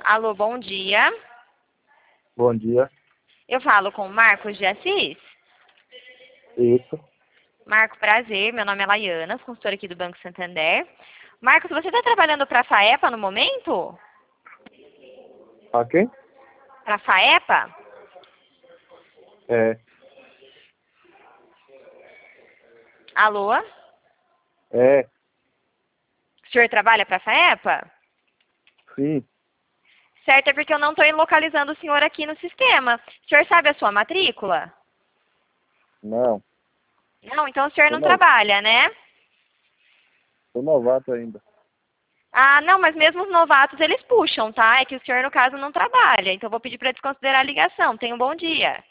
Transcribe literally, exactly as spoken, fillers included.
Alô, bom dia. Bom dia. Eu falo com o Marcos de Assis. Isso. Marco, prazer. Meu nome é Laiana, consultora aqui do Banco Santander. Marcos, você está trabalhando para a FAEPA no momento? A quem? Para a FAEPA? É. Alô? É. O senhor trabalha para a FAEPA? Sim. Certo, é porque eu não estou localizando o senhor aqui no sistema. O senhor sabe a sua matrícula? Não. Não, então o senhor Tô não no... trabalha, né? Tô novato ainda. Ah, não, mas mesmo os novatos eles puxam, tá? É que o senhor, no caso, não trabalha. Então eu vou pedir para desconsiderar a ligação. Tenha um bom dia.